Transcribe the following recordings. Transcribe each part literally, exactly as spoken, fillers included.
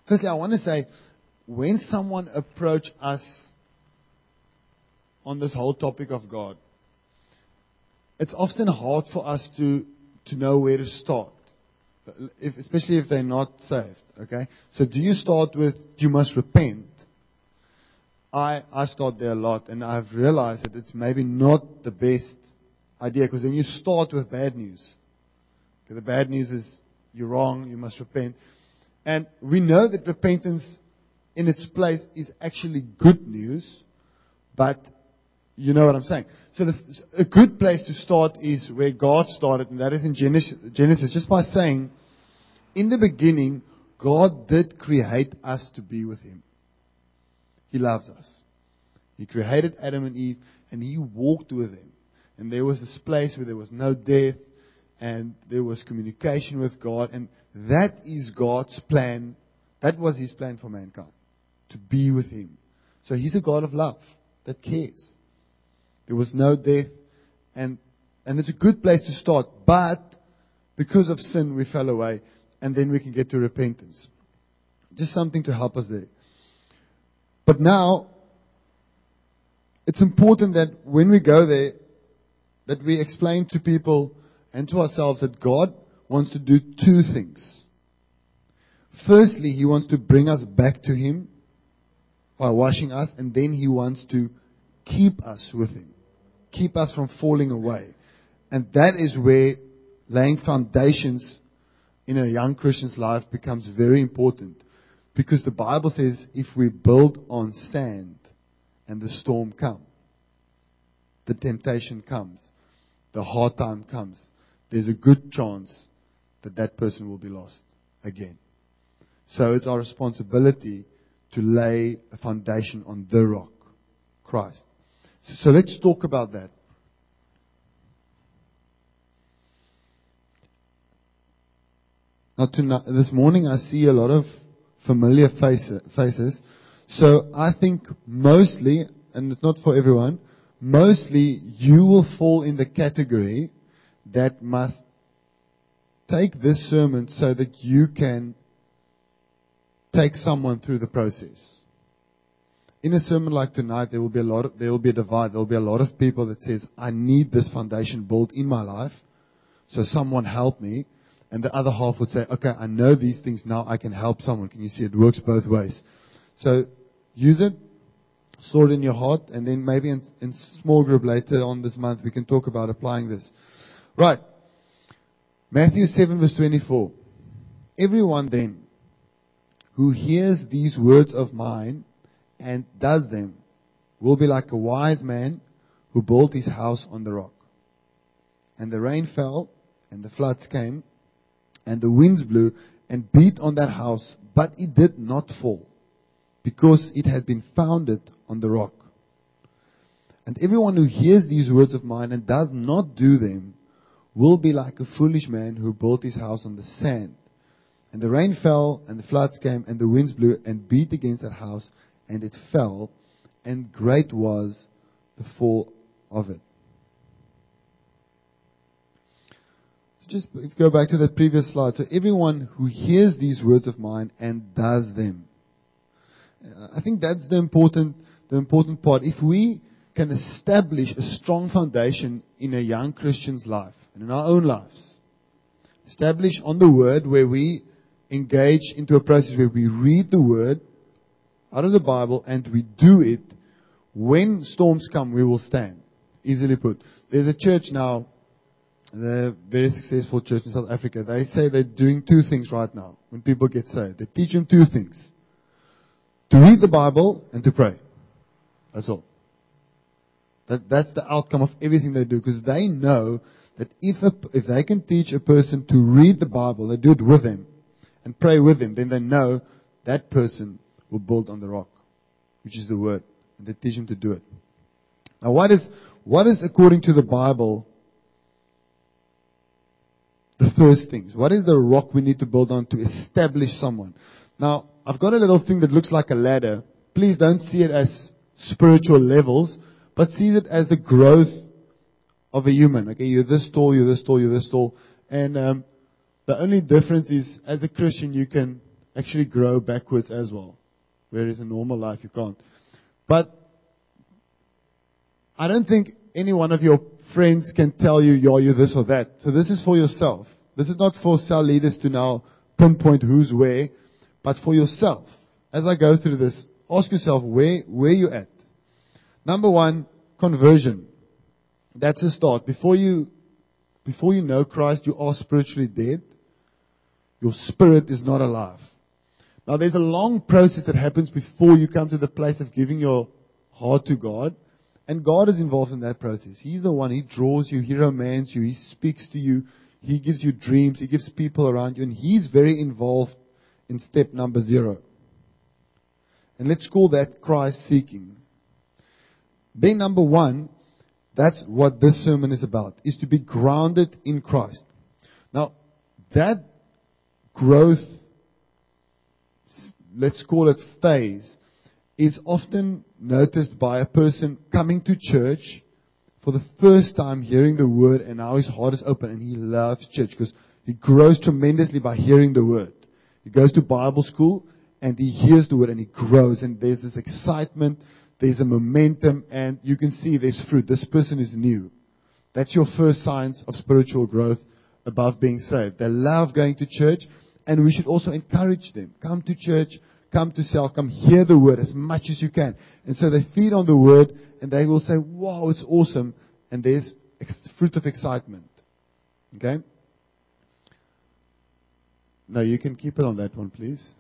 Firstly, I want to say, when someone approach us on this whole topic of God, it's often hard for us to, to know where to start. If, especially if they're not saved, okay? So do you start with, you must repent? I, I start there a lot, and I've realized that it's maybe not the best idea, because then you start with bad news. Okay, the bad news is, you're wrong, you must repent. And we know that repentance in its place is actually good news, but you know what I'm saying. So the, a good place to start is where God started, and that is in Genesis, Genesis, just by saying, in the beginning, God did create us to be with Him. He loves us. He created Adam and Eve, and He walked with them. And there was this place where there was no death, and there was communication with God, and that is God's plan. That was His plan for mankind, to be with Him. So He's a God of love that cares. There was no death, and and it's a good place to start. But because of sin, we fell away, and then we can get to repentance. Just something to help us there. But now, it's important that when we go there, that we explain to people and to ourselves that God wants to do two things. Firstly, He wants to bring us back to Him by washing us, and then He wants to keep us with Him. Keep us from falling away. And that is where laying foundations in a young Christian's life becomes very important. Because the Bible says if we build on sand and the storm comes, the temptation comes, the hard time comes, there's a good chance that that person will be lost again. So it's our responsibility to lay a foundation on the rock, Christ. So, so let's talk about that. Now tonight, this morning I see a lot of familiar face, faces. So I think mostly, and it's not for everyone, mostly you will fall in the category that must take this sermon so that you can take someone through the process. In a sermon like tonight, there will be a lot of, there will be a divide. There will be a lot of people that says, I need this foundation built in my life, so someone help me. And the other half would say, okay, I know these things now, I can help someone. Can you see it works both ways? So use it, store it in your heart, and then maybe in, in small group later on this month, we can talk about applying this. Right. Matthew seven verse twenty-four. Everyone then who hears these words of mine and does them will be like a wise man who built his house on the rock. And the rain fell, and the floods came, and the winds blew and beat on that house, but it did not fall, because it had been founded on the rock. And everyone who hears these words of mine and does not do them will be like a foolish man who built his house on the sand. And the rain fell, and the floods came, and the winds blew and beat against that house, and it fell, and great was the fall of it. Just go back to that previous slide. So everyone who hears these words of mine and does them. I think that's the important, the important part. If we can establish a strong foundation in a young Christian's life and in our own lives, establish on the Word, where we engage into a process where we read the Word out of the Bible and we do it, when storms come, we will stand. Easily put. There's a church now, the very successful church in South Africa. They say they're doing two things right now when people get saved. They teach them two things. To read the Bible and to pray. That's all. That, that's the outcome of everything they do, because they know that if a, if they can teach a person to read the Bible, they do it with them and pray with them, then they know that person will build on the rock, which is the Word. And they teach them to do it. Now what is, what is according to the Bible the first things? What is the rock we need to build on to establish someone? Now, I've got a little thing that looks like a ladder. Please don't see it as spiritual levels, but see it as the growth of a human. Okay, you're this tall, you're this tall, you're this tall. And um, the only difference is, as a Christian, you can actually grow backwards as well. Whereas in normal life you can't. But I don't think any one of your friends can tell you, yo, you're this or that. So this is for yourself. This is not for cell leaders to now pinpoint who's where, but for yourself. As I go through this, ask yourself where, where you at. Number one, conversion. That's a start. Before you, before you know Christ, you are spiritually dead. Your spirit is not alive. Now there's a long process that happens before you come to the place of giving your heart to God. And God is involved in that process. He's the one, He draws you, He romance you, He speaks to you, He gives you dreams, He gives people around you, and He's very involved in step number zero. And let's call that Christ seeking. Then number one, that's what this sermon is about, is to be grounded in Christ. Now, that growth, let's call it phase, is often noticed by a person coming to church for the first time, hearing the word, and now his heart is open and he loves church because he grows tremendously by hearing the word. He goes to Bible school and he hears the word and he grows, and there's this excitement, there's a momentum, and you can see there's fruit. This person is new. That's your first signs of spiritual growth above being saved. They love going to church, and we should also encourage them. Come to church, come to cell, come hear the word as much as you can. And so they feed on the word and they will say, wow, it's awesome. And there's ex- fruit of excitement. Okay? No, you can keep it on that one, please.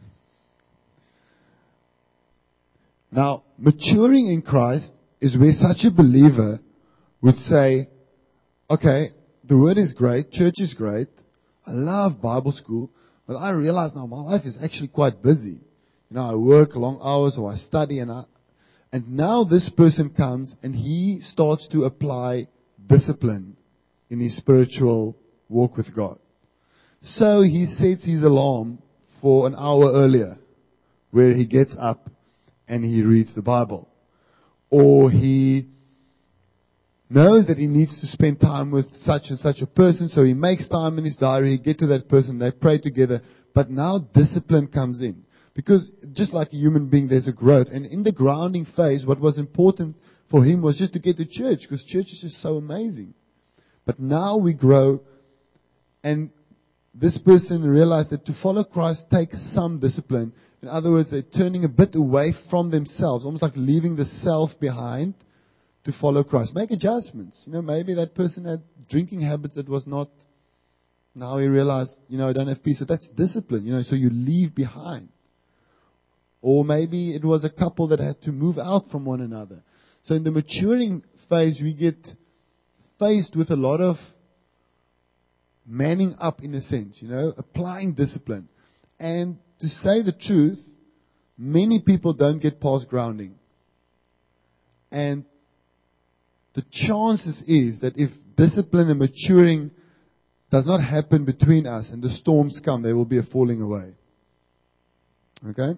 Now, maturing in Christ is where such a believer would say, okay, the word is great, church is great, I love Bible school, but I realize now my life is actually quite busy. You know, I work long hours or I study, and I, and now this person comes and he starts to apply discipline in his spiritual walk with God. So he sets his alarm for an hour earlier, where he gets up and he reads the Bible. Or he knows that he needs to spend time with such and such a person, so he makes time in his diary, he gets to that person, they pray together. But now discipline comes in. Because just like a human being, there's a growth. And in the grounding phase, what was important for him was just to get to church, because church is just so amazing. But now we grow, and this person realized that to follow Christ takes some discipline. In other words, they're turning a bit away from themselves, almost like leaving the self behind to follow Christ. Make adjustments. You know, maybe that person had drinking habits that was not, now he realized, you know, I don't have peace. So that's discipline, you know, so you leave behind. Or maybe it was a couple that had to move out from one another. So in the maturing phase, we get faced with a lot of manning up, in a sense, you know, applying discipline. And to say the truth, many people don't get past grounding. And the chances is that if discipline and maturing does not happen between us and the storms come, there will be a falling away. Okay?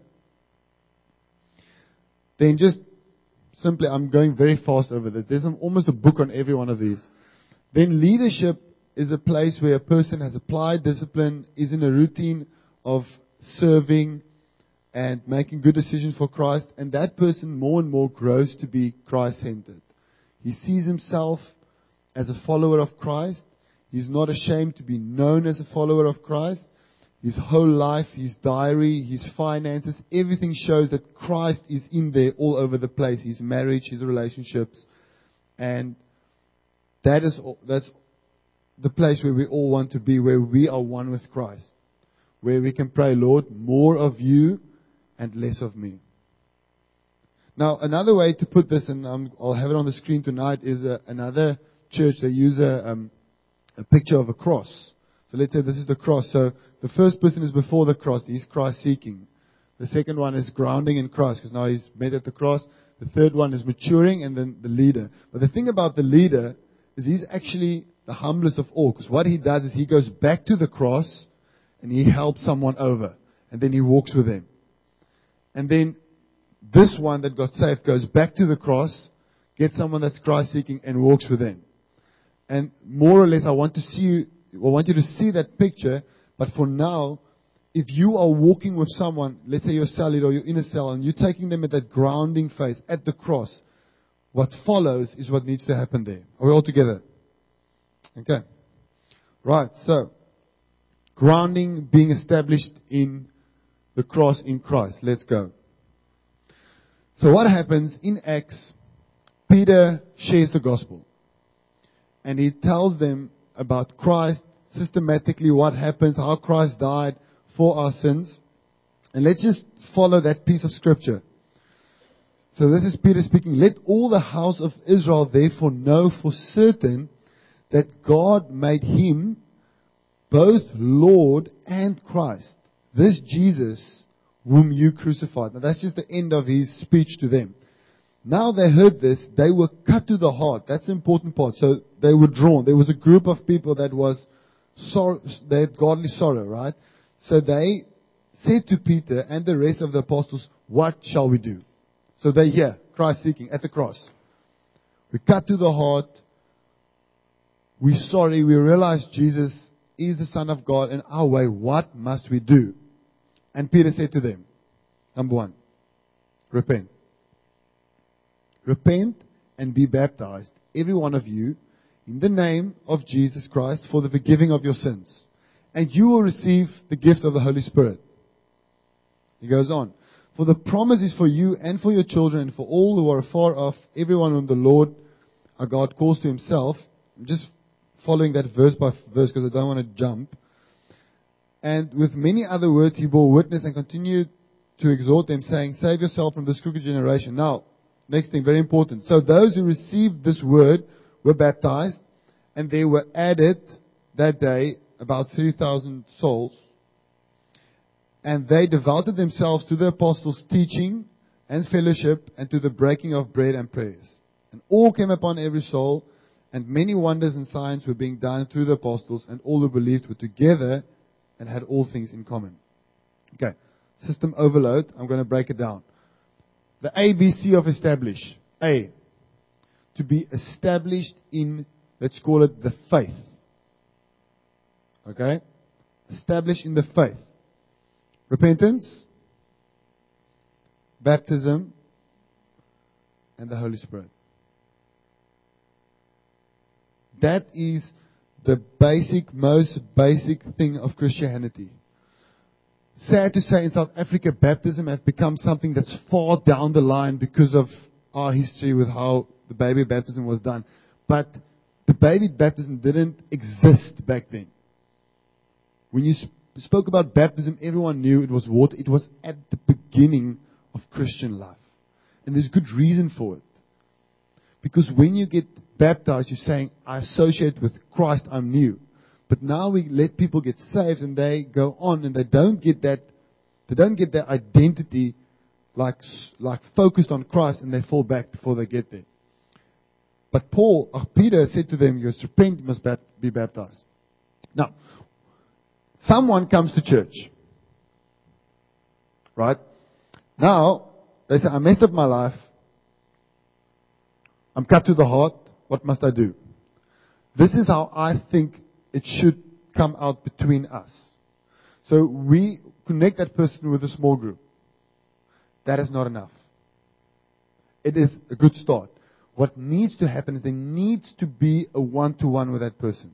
Then just simply, I'm going very fast over this. There's almost a book on every one of these. Then leadership is a place where a person has applied discipline, is in a routine of serving and making good decisions for Christ, and that person more and more grows to be Christ-centered. He sees himself as a follower of Christ. He's not ashamed to be known as a follower of Christ. His whole life, his diary, his finances, everything shows that Christ is in there all over the place. His marriage, his relationships. And that is that's the place where we all want to be, where we are one with Christ. Where we can pray, Lord, more of you and less of me. Now, another way to put this, and um, I'll have it on the screen tonight, is uh, another church. They use a, um, a picture of a cross. So let's say this is the cross. So the first person is before the cross. He's Christ seeking. The second one is grounding in Christ, because now he's met at the cross. The third one is maturing, and then the leader. But the thing about the leader is he's actually the humblest of all, because what he does is he goes back to the cross and he helps someone over, and then he walks with them. And then this one that got saved goes back to the cross, gets someone that's Christ seeking, and walks with them. And more or less, I want to see you, I want you to see that picture. But for now, if you are walking with someone, let's say you're a cell leader or you're in a cell, and you're taking them at that grounding phase, at the cross, what follows is what needs to happen there. Are we all together? Okay. Right, so, grounding being established in the cross in Christ. Let's go. So what happens in Acts, Peter shares the gospel. And he tells them about Christ, systematically what happens, how Christ died for our sins. And let's just follow that piece of scripture. So this is Peter speaking. Let all the house of Israel therefore know for certain that God made him both Lord and Christ. This Jesus whom you crucified. Now that's just the end of his speech to them. Now they heard this, they were cut to the heart. That's the important part. So they were drawn. There was a group of people that was sorrow, they had godly sorrow, right? So they said to Peter and the rest of the apostles, what shall we do? So they hear Christ seeking at the cross. We cut to the heart. We're sorry. We realize Jesus is the Son of God in our way. What must we do? And Peter said to them, number one, repent. Repent and be baptized, every one of you, in the name of Jesus Christ for the forgiving of your sins. And you will receive the gift of the Holy Spirit. He goes on. For the promise is for you and for your children and for all who are far off, everyone whom the Lord our God calls to himself. I'm just following that verse by verse because I don't want to jump. And with many other words he bore witness and continued to exhort them, saying, save yourself from this crooked generation. Now, next thing, very important. So those who received this word were baptized, and there were added that day about three thousand souls. And they devoted themselves to the apostles' teaching and fellowship and to the breaking of bread and prayers. And all came upon every soul, and many wonders and signs were being done through the apostles, and all who believed were together and had all things in common. Okay, system overload. I'm going to break it down. The A B C of establish. A, to be established in, let's call it the faith. Okay? Established in the faith. Repentance, baptism, and the Holy Spirit. That is the basic, most basic thing of Christianity. Sad to say, in South Africa, baptism has become something that's far down the line because of our history with how the baby baptism was done. But the baby baptism didn't exist back then. When you sp- spoke about baptism, everyone knew it was water. It was at the beginning of Christian life. And there's good reason for it. Because when you get baptized, you're saying, I associate with Christ, I'm new. But now we let people get saved and they go on and they don't get that, they don't get their identity like, like focused on Christ, and they fall back before they get there. But Paul, or Peter said to them, you must repent, you must be baptized. Now, someone comes to church. Right? Now, they say, I messed up my life. I'm cut to the heart. What must I do? This is how I think it should come out between us. So we connect that person with a small group. That is not enough. It is a good start. What needs to happen is there needs to be a one-to-one with that person.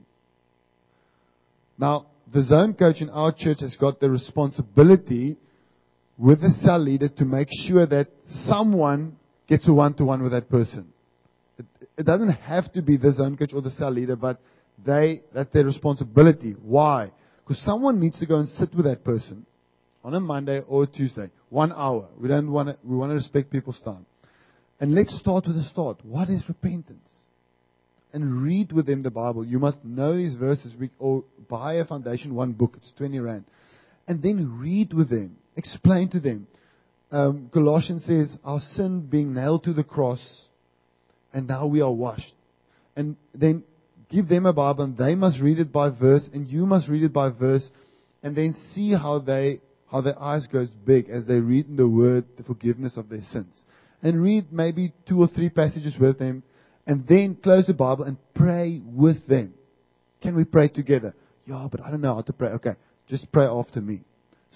Now, the zone coach in our church has got the responsibility with the cell leader to make sure that someone gets a one-to-one with that person. It, it doesn't have to be the zone coach or the cell leader, but they, that's their responsibility. Why? Because someone needs to go and sit with that person on a Monday or a Tuesday, one hour. We don't want to, we want to respect people's time. And let's start with a start. What is repentance? And read with them the Bible. You must know these verses, or buy a Foundation One book. It's twenty rand. And then read with them. Explain to them. Um, Colossians says, our sin being nailed to the cross, and now we are washed. And then give them a Bible, and they must read it by verse, and you must read it by verse, and then see how they, how their eyes goes big as they read in the Word the forgiveness of their sins. And read maybe two or three passages with them, and then close the Bible and pray with them. Can we pray together? Yeah, but I don't know how to pray. Okay, just pray after me.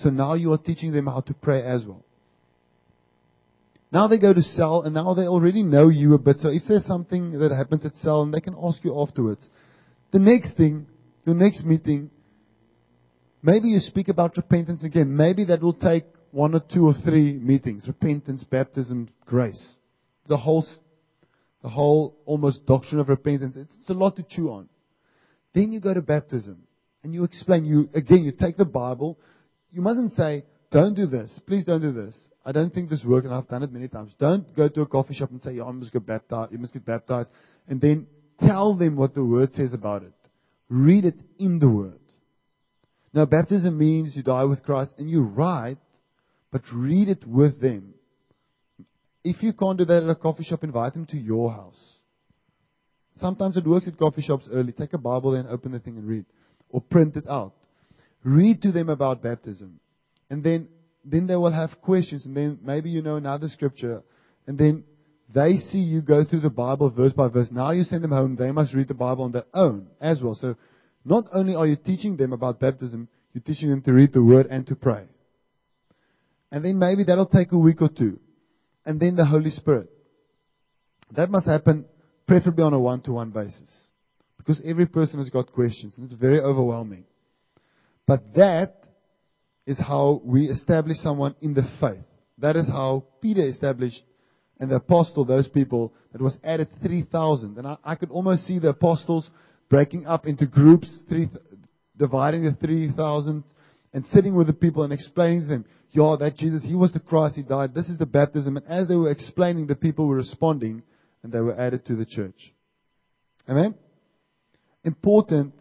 So now you are teaching them how to pray as well. Now they go to cell, and now they already know you a bit. So if there's something that happens at cell, and they can ask you afterwards. The next thing, your next meeting, maybe you speak about repentance again. Maybe that will take one or two or three meetings. Repentance, baptism, grace. The whole, the whole almost doctrine of repentance. It's, it's a lot to chew on. Then you go to baptism. And you explain, you, again, you take the Bible. You mustn't say, don't do this. Please don't do this. I don't think this works, and I've done it many times. Don't go to a coffee shop and say, yeah, I must get baptized. You must get baptized. And then tell them what the Word says about it. Read it in the Word. Now, baptism means you die with Christ, and you're right, but read it with them. If you can't do that at a coffee shop, invite them to your house. Sometimes it works at coffee shops early. Take a Bible and open the thing and read. Or print it out. Read to them about baptism. And then, then they will have questions. And then maybe you know another scripture. And then they see you go through the Bible verse by verse. Now you send them home. They must read the Bible on their own as well. So not only are you teaching them about baptism, you're teaching them to read the Word and to pray. And then maybe that'll take a week or two. And then the Holy Spirit. That must happen preferably on a one-to-one basis. Because every person has got questions, and it's very overwhelming. But that is how we establish someone in the faith. That is how Peter established, and the apostle, those people, that was added three thousand. And I, I could almost see the apostles breaking up into groups, three, dividing the three thousand, and sitting with the people and explaining to them, yeah, that Jesus, He was the Christ, He died, this is the baptism. And as they were explaining, the people were responding, and they were added to the church. Amen? Important,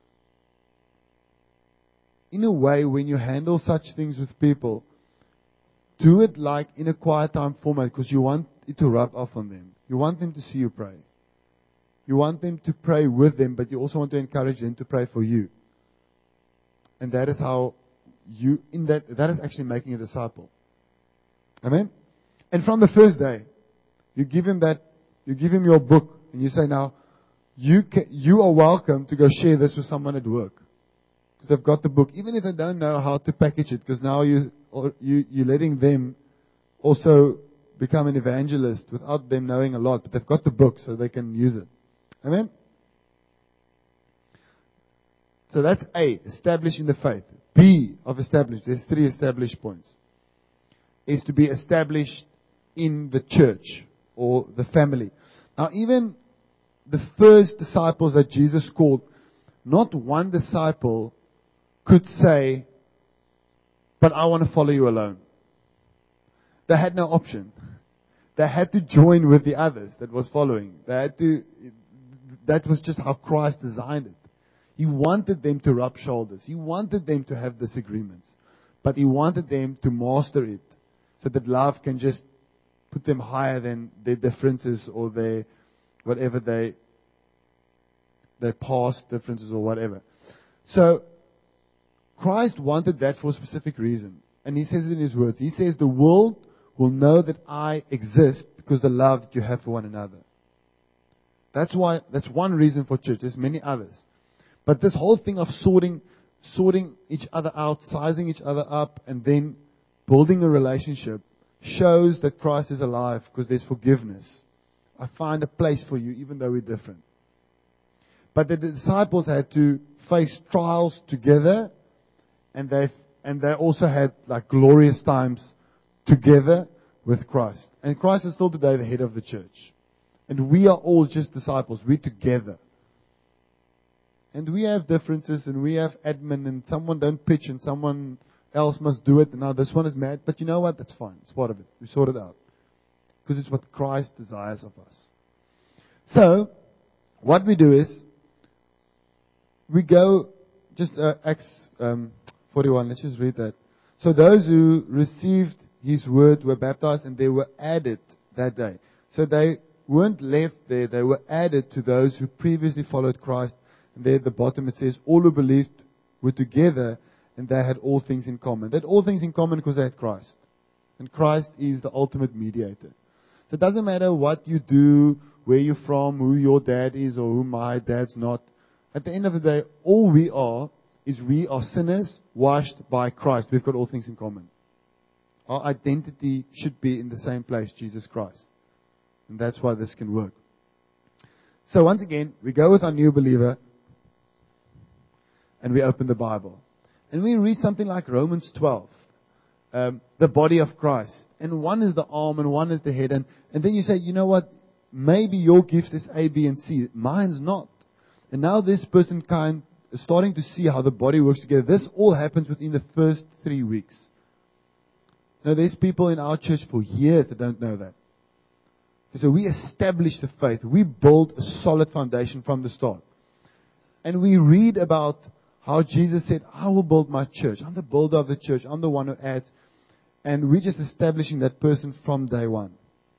in a way, when you handle such things with people, do it like in a quiet time format, because you want it to rub off on them. You want them to see you pray. You want them to pray with them, but you also want to encourage them to pray for you. And that is how you, in that, that is actually making a disciple. Amen? And from the first day, you give him that, you give him your book, and you say, now, you can, you are welcome to go share this with someone at work. Because they've got the book, even if they don't know how to package it, because now you, or you, you're letting them also become an evangelist without them knowing a lot, but they've got the book so they can use it. Amen? So that's A, establishing the faith. B of established, there's three established points, is to be established in the church or the family. Now even the first disciples that Jesus called, not one disciple could say, but I want to follow you alone. They had no option. They had to join with the others that was following. They had to, that was just how Christ designed it. He wanted them to rub shoulders. He wanted them to have disagreements. But He wanted them to master it so that love can just put them higher than their differences or their whatever they, their past differences or whatever. So, Christ wanted that for a specific reason. And He says it in His words. He says, the world will know that I exist because of the love that you have for one another. That's why, that's one reason for church. There's many others. But this whole thing of sorting, sorting each other out, sizing each other up, and then building a relationship shows that Christ is alive because there's forgiveness. I find a place for you even though we're different. But the disciples had to face trials together, and they and they also had like glorious times together with Christ. And Christ is still today the head of the church. And we are all just disciples. We're together. And we have differences, and we have admin, and someone don't pitch, and someone else must do it. And now this one is mad. But you know what? That's fine. It's part of it. We sort it out. Because it's what Christ desires of us. So, what we do is, we go, just uh, Acts um, forty-one, let's just read that. So those who received His word were baptized, and they were added that day. So they weren't left there, they were added to those who previously followed Christ. And there at the bottom it says, all who believed were together, and they had all things in common. They had all things in common because they had Christ. And Christ is the ultimate mediator. So it doesn't matter what you do, where you're from, who your dad is, or who my dad's not. At the end of the day, all we are is we are sinners washed by Christ. We've got all things in common. Our identity should be in the same place, Jesus Christ. And that's why this can work. So once again, we go with our new believer and we open the Bible. And we read something like Romans twelve. Um, the body of Christ. And one is the arm and one is the head. And, and then you say, you know what? Maybe your gift is A, B, and C. Mine's not. And now this person kind is starting to see how the body works together. This all happens within the first three weeks. Now there's people in our church for years that don't know that. So we establish the faith. We build a solid foundation from the start. And we read about how Jesus said, I will build my church. I'm the builder of the church. I'm the one who adds. And we're just establishing that person from day one.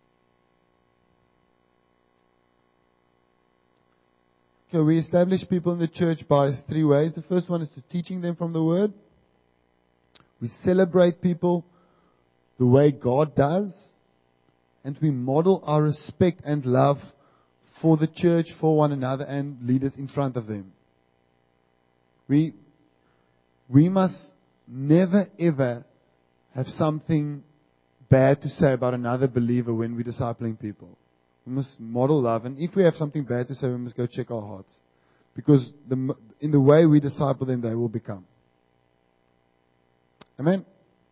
Okay, we establish people in the church by three ways. The first one is to teaching them from the Word. We celebrate people the way God does. And we model our respect and love for the church, for one another, and leaders in front of them. We, we must never ever have something bad to say about another believer when we're discipling people. We must model love. And if we have something bad to say, we must go check our hearts. Because the, in the way we disciple them, they will become. Amen?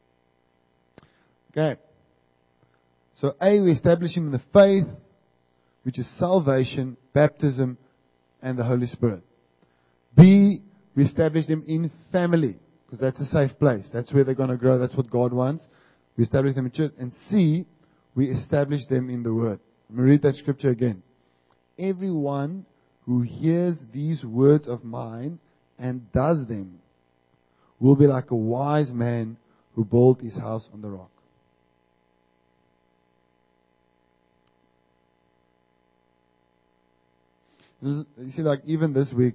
Okay. So A, we establish him in the faith, which is salvation, baptism, and the Holy Spirit. B, we establish them in family, because that's a safe place. That's where they're going to grow. That's what God wants. We establish them in church. And C, we establish them in the Word. Let me read that scripture again. Everyone who hears these words of mine and does them will be like a wise man who built his house on the rock. You see, like even this week,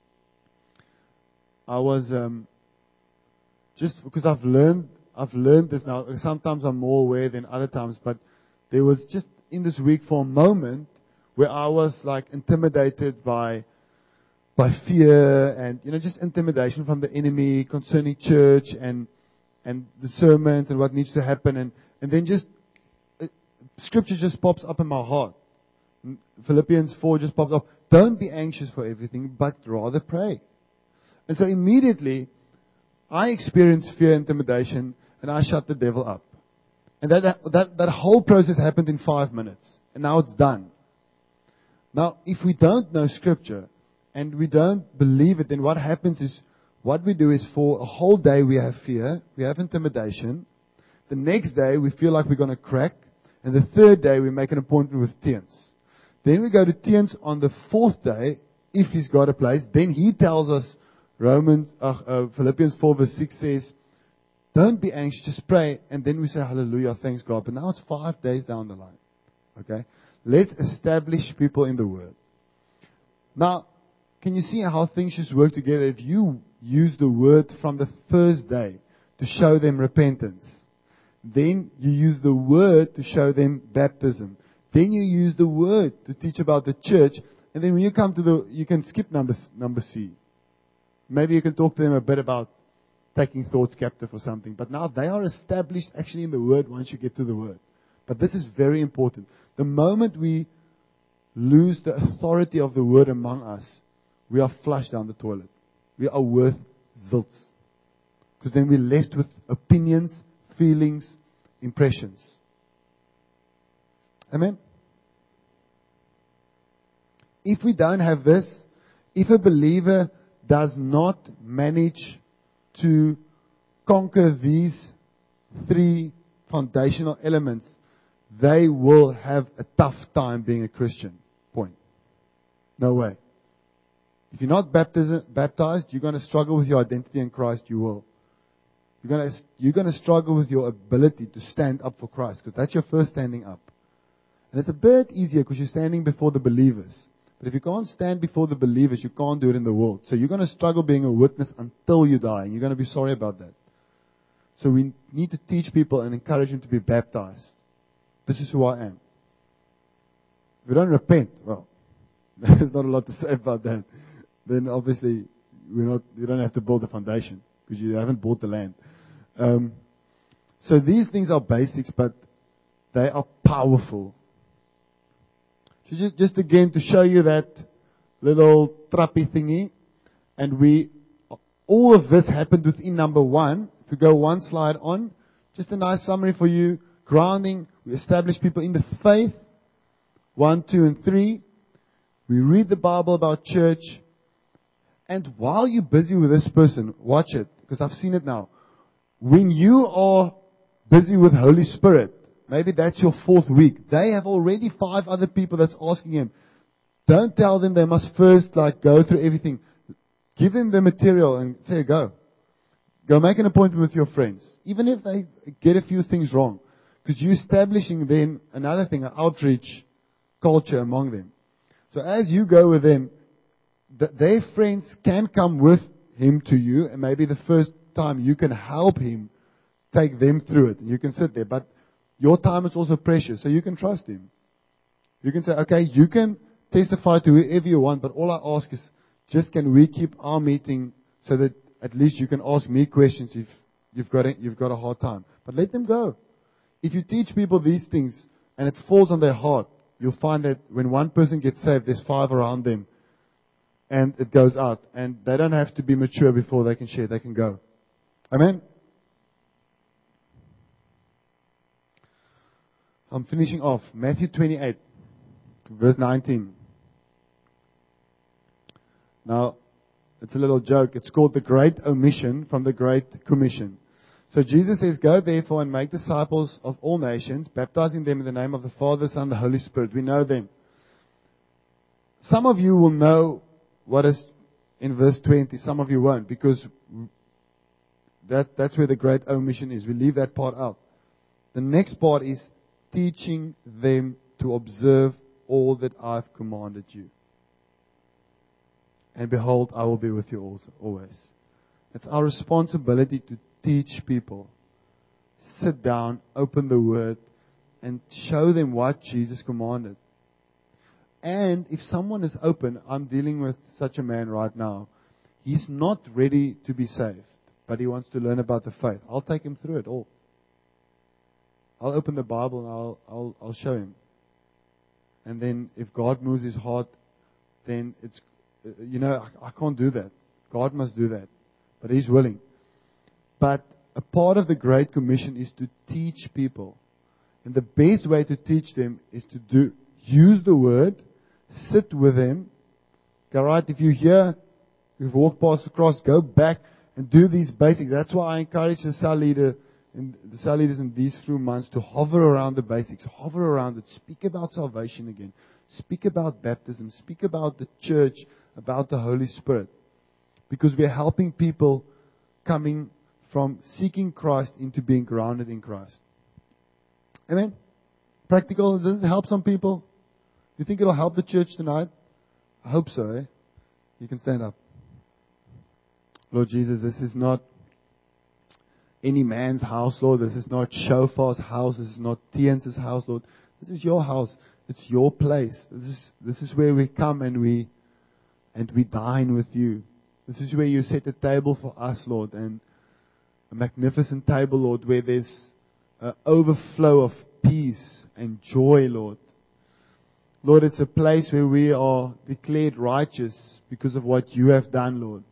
I was um, just because I've learned, I've learned this now. Sometimes I'm more aware than other times, but there was just in this week for a moment where I was like intimidated by by fear and you know just intimidation from the enemy concerning church and and the sermons and what needs to happen and and then just uh, scripture just pops up in my heart. Philippians four just pops up. Don't be anxious for everything, but rather pray. And so immediately, I experienced fear, intimidation, and I shut the devil up. And that, that, that whole process happened in five minutes. And now it's done. Now, if we don't know Scripture, and we don't believe it, then what happens is, what we do is for a whole day we have fear, we have intimidation. The next day we feel like we're going to crack. And the third day we make an appointment with Tiens. Then we go to Tiens on the fourth day, if he's got a place. Then he tells us, Romans, uh, uh, Philippians four verse six says, don't be anxious, just pray. And then we say, hallelujah, thanks God. But now it's five days down the line. Okay? Let's establish people in the Word. Now, can you see how things just work together? If you use the Word from the first day to show them repentance, then you use the Word to show them baptism. Then you use the Word to teach about the church. And then when you come to the, you can skip number, number C. Maybe you can talk to them a bit about taking thoughts captive or something. But now they are established actually in the Word once you get to the Word. But this is very important. The moment we lose the authority of the Word among us, we are flushed down the toilet. We are worth zilts. Because then we're left with opinions, feelings, impressions. Amen? If we don't have this, if a believer does not manage to conquer these three foundational elements, they will have a tough time being a Christian. Point. No way. If you're not baptiz- baptized, you're going to struggle with your identity in Christ. You will. You're going to, you're going to struggle with your ability to stand up for Christ, because that's your first standing up. And it's a bit easier because you're standing before the believers. But if you can't stand before the believers, you can't do it in the world. So you're going to struggle being a witness until you die. And you're going to be sorry about that. So we need to teach people and encourage them to be baptized. This is who I am. If you don't repent, well, there's not a lot to say about that. Then obviously we're not, you don't have to build a foundation because you haven't bought the land. Um, so these things are basics, but they are powerful. So just, just again to show you that little trappy thingy, and we, all of this happened within number one. If we go one slide on, just a nice summary for you. Grounding, we establish people in the faith. One, two, and three. We read the Bible about church. And while you're busy with this person, watch it, because I've seen it now. When you are busy with Holy Spirit, maybe that's your fourth week, they have already five other people that's asking him. Don't tell them they must first like go through everything. Give them the material and say, go. Go make an appointment with your friends. Even if they get a few things wrong. Because you're establishing then another thing, an outreach culture among them. So as you go with them, th- their friends can come with him to you, and maybe the first time you can help him take them through it. And you can sit there. But your time is also precious, so you can trust him. You can say, okay, you can testify to whoever you want, but all I ask is, just can we keep our meeting so that at least you can ask me questions if you've got a, you've got a hard time. But let them go. If you teach people these things and it falls on their heart, you'll find that when one person gets saved, there's five around them and it goes out. And they don't have to be mature before they can share. They can go. Amen? I'm finishing off. Matthew twenty-eight, verse nineteen. Now, it's a little joke. It's called the Great Omission from the Great Commission. So Jesus says, go therefore and make disciples of all nations, baptizing them in the name of the Father, Son, and the Holy Spirit. We know them. Some of you will know what is in verse twenty. Some of you won't, because that, that's where the Great Omission is. We leave that part out. The next part is teaching them to observe all that I've commanded you. And behold, I will be with you also, always. It's our responsibility to teach people. Sit down, open the Word, and show them what Jesus commanded. And if someone is open, I'm dealing with such a man right now. He's not ready to be saved, but he wants to learn about the faith. I'll take him through it all. I'll open the Bible and I'll, I'll, I'll show him. And then if God moves his heart, then it's, you know, I, I can't do that. God must do that. But he's willing. But a part of the Great Commission is to teach people. And the best way to teach them is to do, use the Word, sit with them. Okay, right? If you're here, you've walked past the cross, go back and do these basics. That's why I encourage the cell leader and the cell leaders in these few months to hover around the basics, hover around it, speak about salvation again, speak about baptism, speak about the church, about the Holy Spirit. Because we're helping people coming from seeking Christ into being grounded in Christ. Amen? Practical. Does it help some people? You think it'll help the church tonight? I hope so, eh? You can stand up. Lord Jesus, this is not any man's house, Lord. This is not Shofar's house. This is not Tien's house, Lord. This is your house. It's your place. This is, this is where we come and we, and we dine with you. This is where you set a table for us, Lord, and a magnificent table, Lord, where there's an overflow of peace and joy, Lord. Lord, it's a place where we are declared righteous because of what you have done, Lord.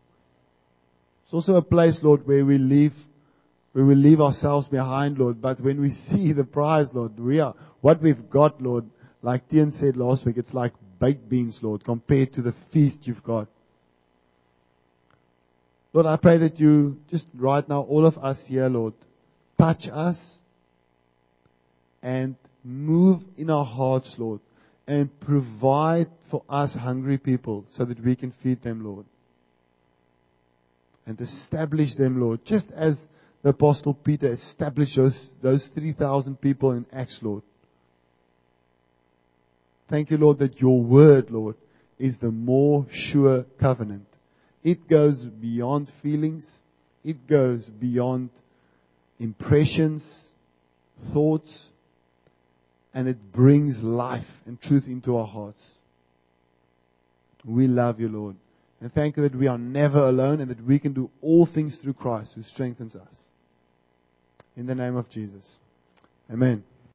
It's also a place, Lord, where we leave, where we leave ourselves behind, Lord. But when we see the prize, Lord, we are, what we've got, Lord, like Tien said last week, it's like baked beans, Lord, compared to the feast you've got. Lord, I pray that you, just right now, all of us here, Lord, touch us and move in our hearts, Lord, and provide for us hungry people so that we can feed them, Lord. And establish them, Lord, just as the Apostle Peter established those, those three thousand people in Acts, Lord. Thank you, Lord, that your word, Lord, is the more sure covenant. It goes beyond feelings. It goes beyond impressions, thoughts, and it brings life and truth into our hearts. We love you, Lord. And thank you that we are never alone and that we can do all things through Christ who strengthens us. In the name of Jesus. Amen.